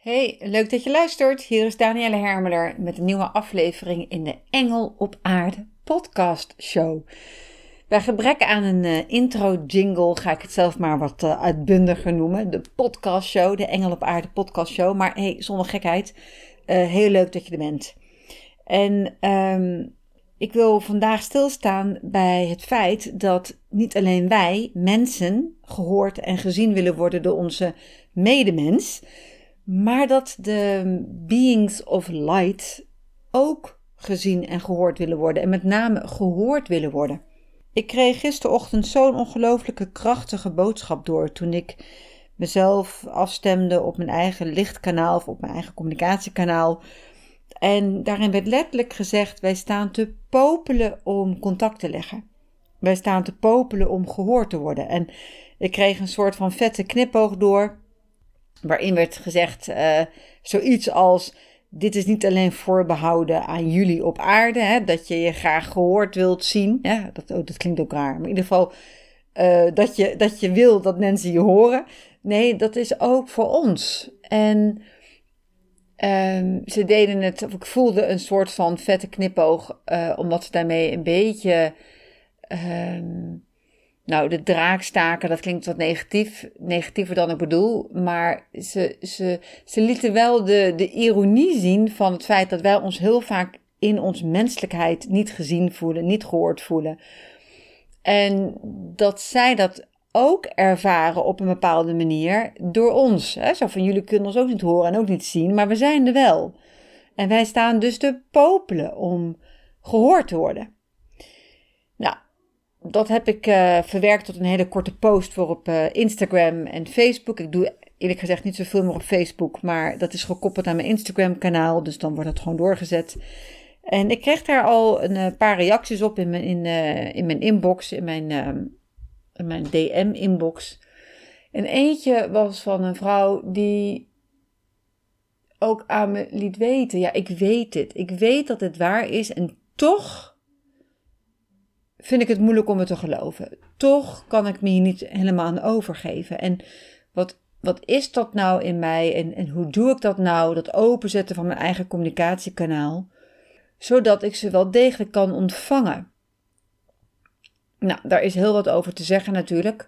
Hey, leuk dat je luistert. Hier is Danielle Hermeler met een nieuwe aflevering in de Engel op Aarde podcast show. Bij gebrek aan een intro jingle ga ik het zelf maar wat uitbundiger noemen. De podcast show, de Engel op Aarde podcast show. Maar hey, zonder gekheid, heel leuk dat je er bent. En ik wil vandaag stilstaan bij het feit dat niet alleen wij, mensen, gehoord en gezien willen worden door onze medemens, maar dat de beings of light ook gezien en gehoord willen worden. En met name gehoord willen worden. Ik kreeg gisterochtend zo'n ongelooflijke krachtige boodschap door toen ik mezelf afstemde op mijn eigen lichtkanaal of op mijn eigen communicatiekanaal. En daarin werd letterlijk gezegd, wij staan te popelen om contact te leggen. Wij staan te popelen om gehoord te worden. En ik kreeg een soort van vette knipoog door, waarin werd gezegd zoiets als, dit is niet alleen voorbehouden aan jullie op aarde, hè, dat je je graag gehoord wilt zien. Ja, dat klinkt ook raar, maar in ieder geval dat je wil dat mensen je horen. Nee, dat is ook voor ons. En ze deden het, of ik voelde een soort van vette knipoog, omdat ze daarmee een beetje de draak staken. Dat klinkt wat negatiever dan ik bedoel, maar ze lieten wel de ironie zien van het feit dat wij ons heel vaak in onze menselijkheid niet gezien voelen, niet gehoord voelen. En dat zij dat ook ervaren op een bepaalde manier door ons. Hè? Zo van, jullie kunnen ons ook niet horen en ook niet zien, maar we zijn er wel. En wij staan dus te popelen om gehoord te worden. Nou, dat heb ik verwerkt tot een hele korte post voor op Instagram en Facebook. Ik doe eerlijk gezegd niet zoveel meer op Facebook, maar dat is gekoppeld aan mijn Instagram kanaal, dus dan wordt het gewoon doorgezet. En ik kreeg daar al een paar reacties op in mijn inbox, in mijn DM-inbox. En eentje was van een vrouw die ook aan me liet weten, ja, ik weet het. Ik weet dat het waar is en toch vind ik het moeilijk om het te geloven. Toch kan ik me hier niet helemaal aan overgeven. En wat is dat nou in mij en hoe doe ik dat nou, dat openzetten van mijn eigen communicatiekanaal, zodat ik ze wel degelijk kan ontvangen? Nou, daar is heel wat over te zeggen natuurlijk.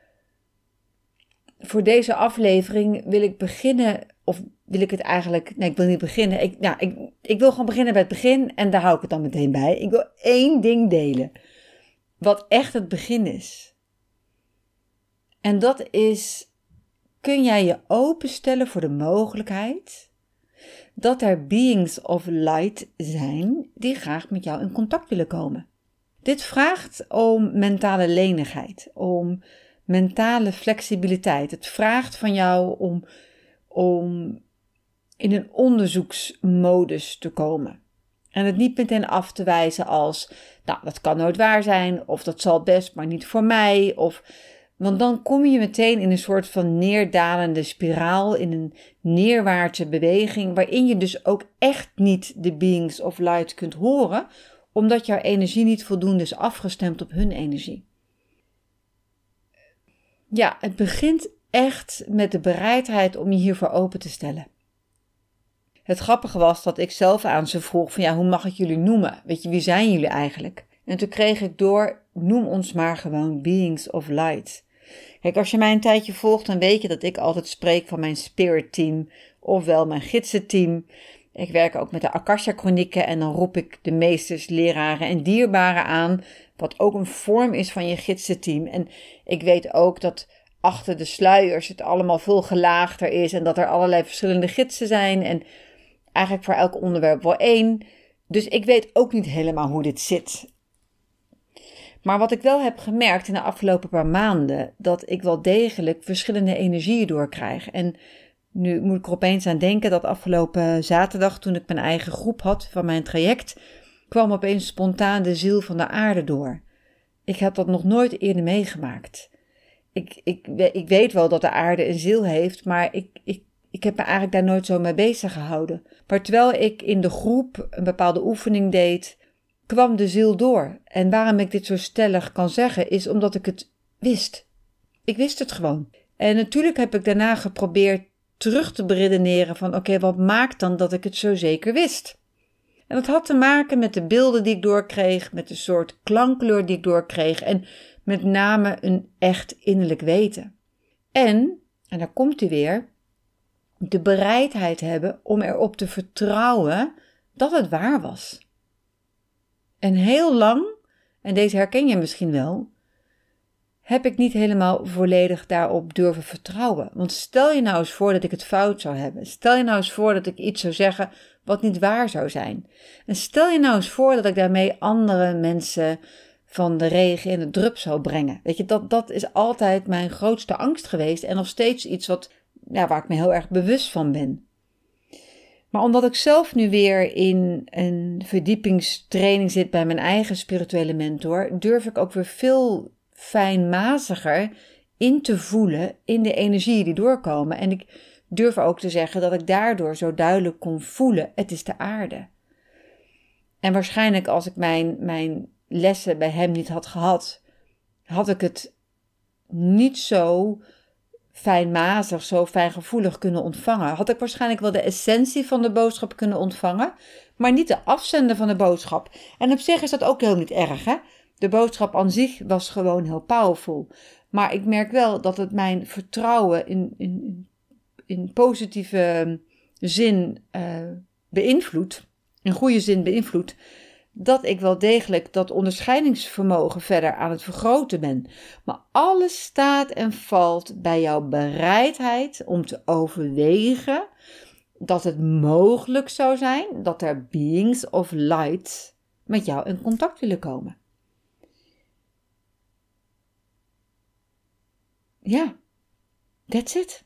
Voor deze aflevering wil ik beginnen, of wil ik het eigenlijk, nee, ik wil niet beginnen. Ik wil gewoon beginnen bij het begin en daar hou ik het dan meteen bij. Ik wil 1 ding delen, wat echt het begin is. En dat is, kun jij je openstellen voor de mogelijkheid dat er beings of light zijn die graag met jou in contact willen komen. Dit vraagt om mentale lenigheid, om mentale flexibiliteit. Het vraagt van jou om in een onderzoeksmodus te komen. En het niet meteen af te wijzen als, nou, dat kan nooit waar zijn, of dat zal best, maar niet voor mij. Want dan kom je meteen in een soort van neerdalende spiraal, in een neerwaartse beweging, waarin je dus ook echt niet de beings of light kunt horen, omdat jouw energie niet voldoende is afgestemd op hun energie. Ja, het begint echt met de bereidheid om je hiervoor open te stellen. Het grappige was dat ik zelf aan ze vroeg van, ja, hoe mag ik jullie noemen? Weet je, wie zijn jullie eigenlijk? En toen kreeg ik door, noem ons maar gewoon beings of light. Kijk, als je mij een tijdje volgt, dan weet je dat ik altijd spreek van mijn spirit team, ofwel mijn gidsenteam. Ik werk ook met de Akasha-chronieken en dan roep ik de meesters, leraren en dierbaren aan, wat ook een vorm is van je gidsenteam. En ik weet ook dat achter de sluiers het allemaal veel gelaagder is en dat er allerlei verschillende gidsen zijn en eigenlijk voor elk onderwerp wel 1. Dus ik weet ook niet helemaal hoe dit zit. Maar wat ik wel heb gemerkt in de afgelopen paar maanden, dat ik wel degelijk verschillende energieën doorkrijg. En nu moet ik er opeens aan denken dat afgelopen zaterdag, toen ik mijn eigen groep had van mijn traject, kwam opeens spontaan de ziel van de aarde door. Ik heb dat nog nooit eerder meegemaakt. Ik weet wel dat de aarde een ziel heeft, maar ik heb me eigenlijk daar nooit zo mee bezig gehouden. Maar terwijl ik in de groep een bepaalde oefening deed, kwam de ziel door. En waarom ik dit zo stellig kan zeggen, is omdat ik het wist. Ik wist het gewoon. En natuurlijk heb ik daarna geprobeerd terug te beredeneren van oké, wat maakt dan dat ik het zo zeker wist? En dat had te maken met de beelden die ik doorkreeg, met de soort klankkleur die ik doorkreeg en met name een echt innerlijk weten. En daar komt hij weer, de bereidheid hebben om erop te vertrouwen dat het waar was. En heel lang, en deze herken je misschien wel, heb ik niet helemaal volledig daarop durven vertrouwen. Want stel je nou eens voor dat ik het fout zou hebben. Stel je nou eens voor dat ik iets zou zeggen wat niet waar zou zijn. En stel je nou eens voor dat ik daarmee andere mensen van de regen in de drup zou brengen. Weet je, dat is altijd mijn grootste angst geweest en nog steeds iets waar ik me heel erg bewust van ben. Maar omdat ik zelf nu weer in een verdiepingstraining zit bij mijn eigen spirituele mentor, durf ik ook weer veel fijnmaziger in te voelen in de energieën die doorkomen. En ik durf ook te zeggen dat ik daardoor zo duidelijk kon voelen, het is de aarde. En waarschijnlijk als ik mijn lessen bij hem niet had gehad, had ik het niet zo fijnmazig, zo fijngevoelig kunnen ontvangen. Had ik waarschijnlijk wel de essentie van de boodschap kunnen ontvangen, maar niet de afzender van de boodschap. En op zich is dat ook heel niet erg, hè? De boodschap aan zich was gewoon heel powerful. Maar ik merk wel dat het mijn vertrouwen in positieve zin beïnvloedt, in goede zin beïnvloedt, dat ik wel degelijk dat onderscheidingsvermogen verder aan het vergroten ben. Maar alles staat en valt bij jouw bereidheid om te overwegen dat het mogelijk zou zijn dat er beings of light met jou in contact willen komen. Ja, that's it.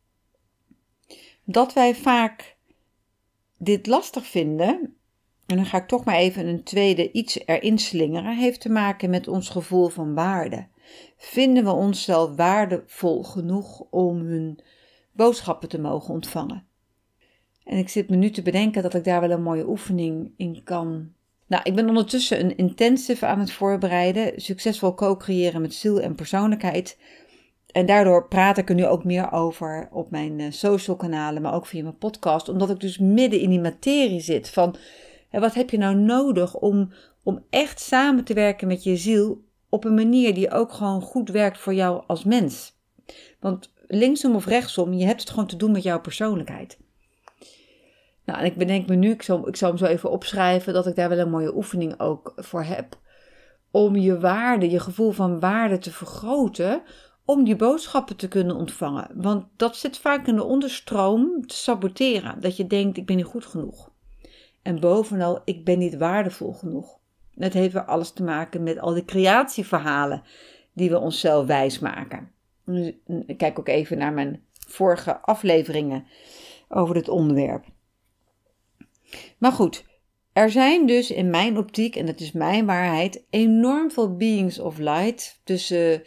Dat wij vaak dit lastig vinden, en dan ga ik toch maar even een tweede iets erin slingeren, heeft te maken met ons gevoel van waarde. Vinden we onszelf waardevol genoeg om hun boodschappen te mogen ontvangen? En ik zit me nu te bedenken dat ik daar wel een mooie oefening in kan. Nou, ik ben ondertussen een intensive aan het voorbereiden, succesvol co-creëren met ziel en persoonlijkheid. En daardoor praat ik er nu ook meer over op mijn social kanalen, maar ook via mijn podcast, omdat ik dus midden in die materie zit van wat heb je nou nodig om echt samen te werken met je ziel op een manier die ook gewoon goed werkt voor jou als mens. Want linksom of rechtsom, je hebt het gewoon te doen met jouw persoonlijkheid. Nou, en ik bedenk me nu, ik zal hem zo even opschrijven, dat ik daar wel een mooie oefening ook voor heb. Om je waarde, je gevoel van waarde te vergroten, om die boodschappen te kunnen ontvangen. Want dat zit vaak in de onderstroom te saboteren. Dat je denkt, ik ben niet goed genoeg. En bovenal, ik ben niet waardevol genoeg. Het heeft weer alles te maken met al die creatieverhalen die we onszelf wijsmaken. Ik kijk ook even naar mijn vorige afleveringen over dit onderwerp. Maar goed, er zijn dus in mijn optiek, en dat is mijn waarheid, enorm veel beings of light tussen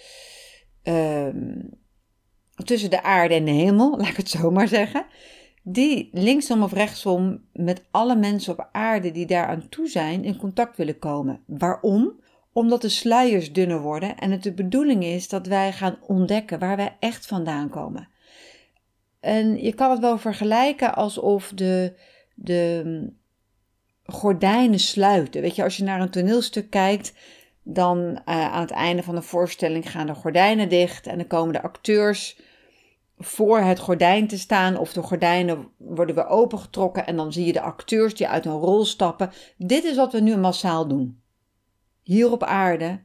de aarde en de hemel, laat ik het zo maar zeggen, die linksom of rechtsom met alle mensen op aarde die daaraan toe zijn in contact willen komen. Waarom? Omdat de sluiers dunner worden en het de bedoeling is dat wij gaan ontdekken waar wij echt vandaan komen. En je kan het wel vergelijken alsof de gordijnen sluiten. Weet je, als je naar een toneelstuk kijkt, dan aan het einde van de voorstelling gaan de gordijnen dicht en dan komen de acteurs voor het gordijn te staan of de gordijnen worden weer opengetrokken en dan zie je de acteurs die uit een rol stappen. Dit is wat we nu massaal doen. Hier op aarde,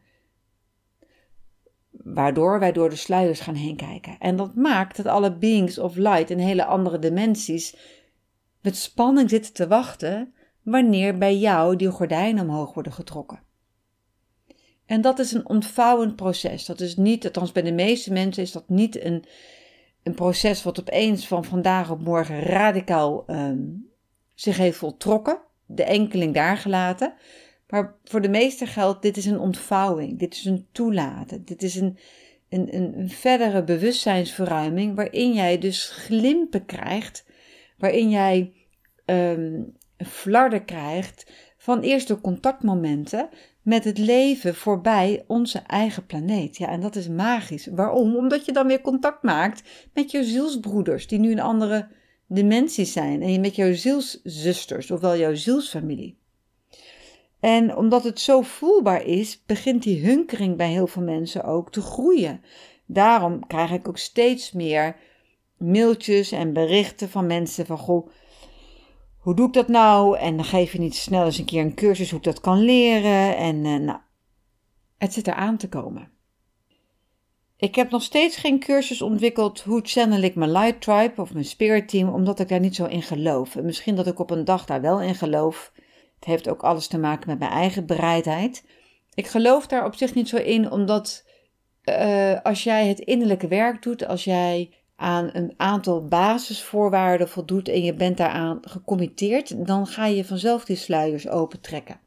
waardoor wij door de sluiers gaan heen kijken. En dat maakt dat alle beings of light in hele andere dimensies met spanning zitten te wachten wanneer bij jou die gordijnen omhoog worden getrokken. En dat is een ontvouwend proces. Dat is niet, althans bij de meeste mensen is dat niet een proces wat opeens van vandaag op morgen radicaal zich heeft voltrokken. De enkeling daar gelaten. Maar voor de meesten geldt, dit is een ontvouwing. Dit is een toelaten. Dit is een verdere bewustzijnsverruiming waarin jij dus glimpen krijgt. Waarin jij flarden krijgt van eerste contactmomenten met het leven voorbij onze eigen planeet. Ja, en dat is magisch. Waarom? Omdat je dan weer contact maakt met je zielsbroeders die nu in andere dimensies zijn. En met jouw zielszusters, ofwel jouw zielsfamilie. En omdat het zo voelbaar is, begint die hunkering bij heel veel mensen ook te groeien. Daarom krijg ik ook steeds meer mailtjes en berichten van mensen van, goh, hoe doe ik dat nou? En dan geef je niet snel eens een keer een cursus hoe ik dat kan leren. En het zit eraan te komen. Ik heb nog steeds geen cursus ontwikkeld hoe channel ik mijn Light Tribe of mijn Spirit Team, omdat ik daar niet zo in geloof. En misschien dat ik op een dag daar wel in geloof. Het heeft ook alles te maken met mijn eigen bereidheid. Ik geloof daar op zich niet zo in, omdat als jij het innerlijke werk doet, als jij aan een aantal basisvoorwaarden voldoet en je bent daaraan gecommitteerd, dan ga je vanzelf die sluiers opentrekken.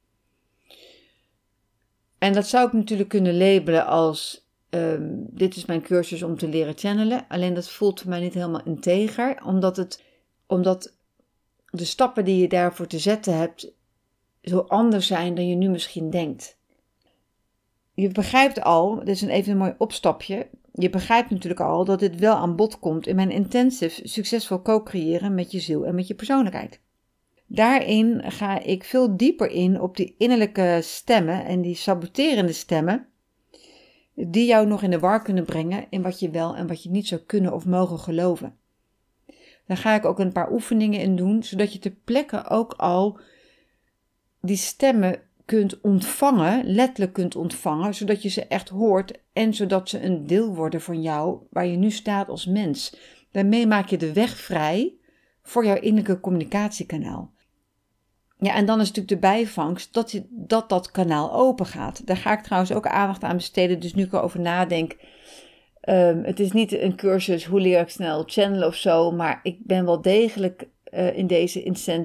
En dat zou ik natuurlijk kunnen labelen als, dit is mijn cursus om te leren channelen. Alleen dat voelt voor mij niet helemaal integer, omdat de stappen die je daarvoor te zetten hebt zo anders zijn dan je nu misschien denkt. Je begrijpt al, dit is even een mooi opstapje, je begrijpt natuurlijk al dat dit wel aan bod komt in mijn intensive succesvol co-creëren met je ziel en met je persoonlijkheid. Daarin ga ik veel dieper in op die innerlijke stemmen en die saboterende stemmen die jou nog in de war kunnen brengen in wat je wel en wat je niet zou kunnen of mogen geloven. Daar ga ik ook een paar oefeningen in doen, zodat je ter plekke ook al die stemmen kunt ontvangen, letterlijk kunt ontvangen, zodat je ze echt hoort en zodat ze een deel worden van jou waar je nu staat als mens. Daarmee maak je de weg vrij voor jouw innerlijke communicatiekanaal. Ja, en dan is natuurlijk de bijvangst dat kanaal open gaat. Daar ga ik trouwens ook aandacht aan besteden, dus nu ik erover nadenk. Het is niet een cursus hoe leer ik snel channelen of zo, maar ik ben wel degelijk in deze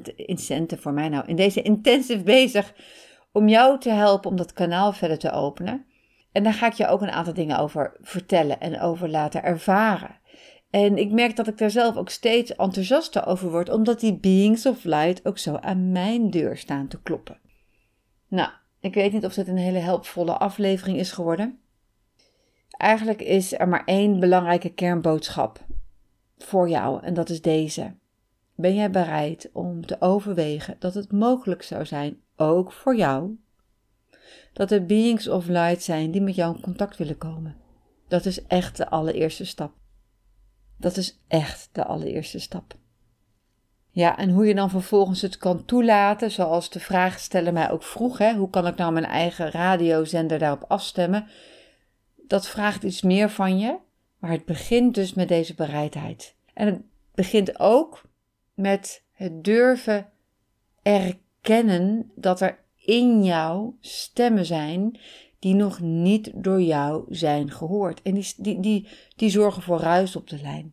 intensive bezig om jou te helpen om dat kanaal verder te openen. En daar ga ik je ook een aantal dingen over vertellen en over laten ervaren. En ik merk dat ik daar zelf ook steeds enthousiaster over word, omdat die beings of light ook zo aan mijn deur staan te kloppen. Nou, ik weet niet of dit een hele helpvolle aflevering is geworden. Eigenlijk is er maar één belangrijke kernboodschap voor jou en dat is deze. Ben jij bereid om te overwegen dat het mogelijk zou zijn, ook voor jou, dat er beings of light zijn die met jou in contact willen komen? Dat is echt de allereerste stap. Dat is echt de allereerste stap. Ja, en hoe je dan vervolgens het kan toelaten, zoals de vraagsteller mij ook vroeg, hoe kan ik nou mijn eigen radiozender daarop afstemmen? Dat vraagt iets meer van je, maar het begint dus met deze bereidheid. En het begint ook met het durven erkennen dat er in jou stemmen zijn die nog niet door jou zijn gehoord. En die zorgen voor ruis op de lijn.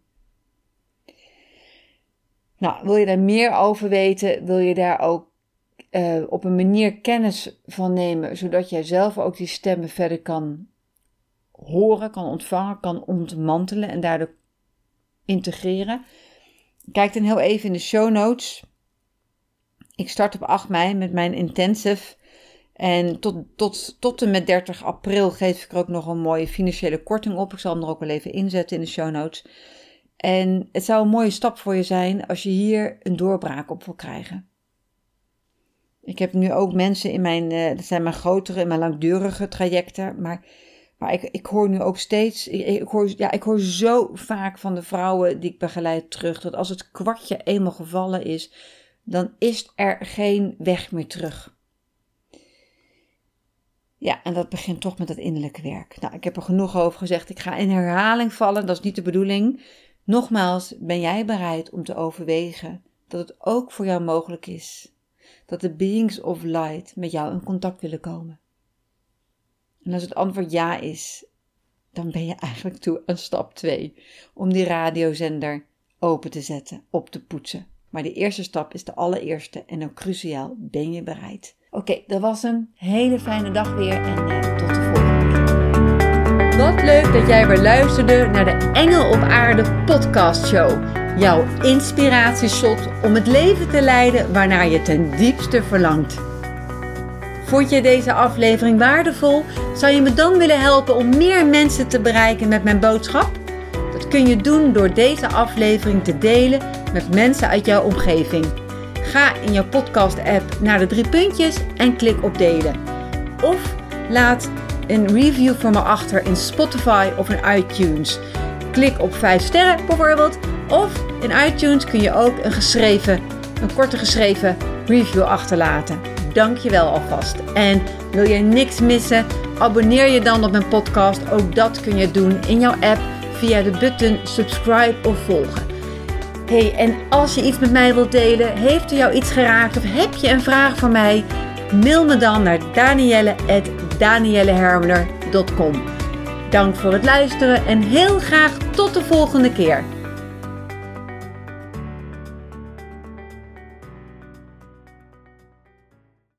Nou, wil je daar meer over weten, wil je daar ook op een manier kennis van nemen, zodat jij zelf ook die stemmen verder kan horen, kan ontvangen, kan ontmantelen en daardoor integreren. Kijk dan heel even in de show notes. Ik start op 8 mei met mijn intensive. En tot en met 30 april geef ik er ook nog een mooie financiële korting op. Ik zal hem er ook wel even inzetten in de show notes. En het zou een mooie stap voor je zijn als je hier een doorbraak op wil krijgen. Ik heb nu ook mensen in dat zijn mijn grotere en mijn langdurige trajecten. Maar ik hoor nu ook steeds, ik hoor zo vaak van de vrouwen die ik begeleid terug, dat als het kwartje eenmaal gevallen is, dan is er geen weg meer terug. Ja, en dat begint toch met het innerlijke werk. Nou, ik heb er genoeg over gezegd. Ik ga in herhaling vallen, dat is niet de bedoeling. Nogmaals, ben jij bereid om te overwegen dat het ook voor jou mogelijk is dat de beings of light met jou in contact willen komen? En als het antwoord ja is, dan ben je eigenlijk toe aan stap 2. Om die radiozender open te zetten, op te poetsen. Maar de eerste stap is de allereerste en ook cruciaal, ben je bereid? Oké, dat was een hele fijne dag weer en tot de volgende keer. Wat leuk dat jij weer luisterde naar de Engel op Aarde podcast show. Jouw inspiratieshot om het leven te leiden waarnaar je ten diepste verlangt. Vond je deze aflevering waardevol? Zou je me dan willen helpen om meer mensen te bereiken met mijn boodschap? Dat kun je doen door deze aflevering te delen met mensen uit jouw omgeving. Ga in jouw podcast-app naar de 3 puntjes en klik op delen. Of laat een review voor me achter in Spotify of in iTunes. Klik op 5 sterren bijvoorbeeld. Of in iTunes kun je ook een korte geschreven review achterlaten. Dank je wel alvast. En wil je niks missen? Abonneer je dan op mijn podcast. Ook dat kun je doen in jouw app via de button subscribe of volgen. Hey, en als je iets met mij wilt delen, heeft er jou iets geraakt of heb je een vraag voor mij? Mail me dan naar danielle@daniellehermeler.com. Dank voor het luisteren en heel graag tot de volgende keer.